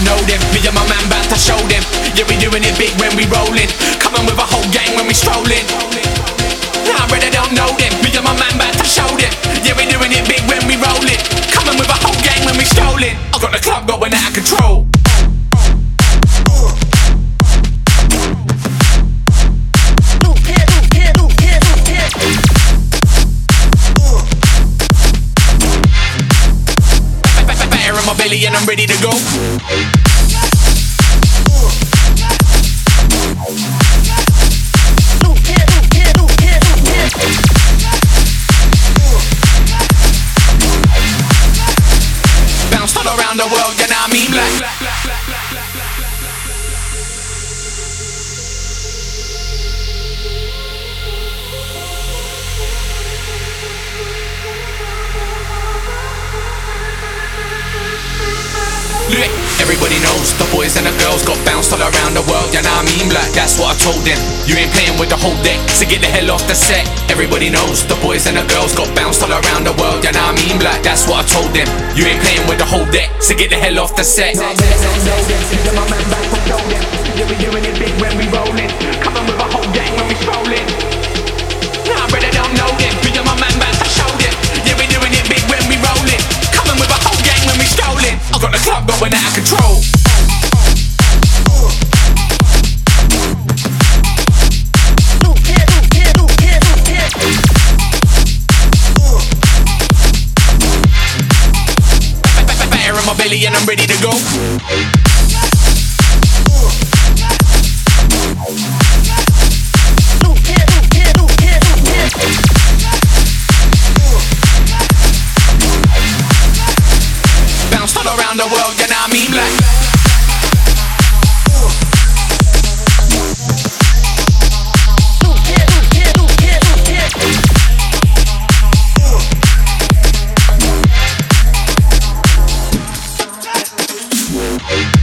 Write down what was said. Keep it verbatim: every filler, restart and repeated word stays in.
don't know them. Me and my man bout to show them. Yeah, we doing it big when we rollin'. Coming with a whole gang when we strolling. Nah, brother, don't know them. Me and my man bout to show them. Yeah, we doing it big when we rollin'. Coming with a whole gang when we strolling. I got the club going out of control. Fire in my belly and I'm ready to go. Bounced all around the world, you know what I mean? Like everybody knows the boys and the girls got bounced all around the world, you know what I mean? Like, that's what I told them. You ain't playing with the whole deck, so get the hell off the set. Everybody knows the boys and the girls got bounced all around the world, you know what I mean? Like, that's what I told them. You ain't playing with the whole deck, so get the hell off the set. Yeah, we doing it big when we rollin'. Coming with a whole gang when we strolling. Nah, brother, don't know them. Me and my man back to show them. Yeah, we doing it big when we rollin'. Coming with a whole gang when we strolling. I got the club going out of control. Fire in my belly and I'm ready to go. Bounced all around the world, you know what I mean? Like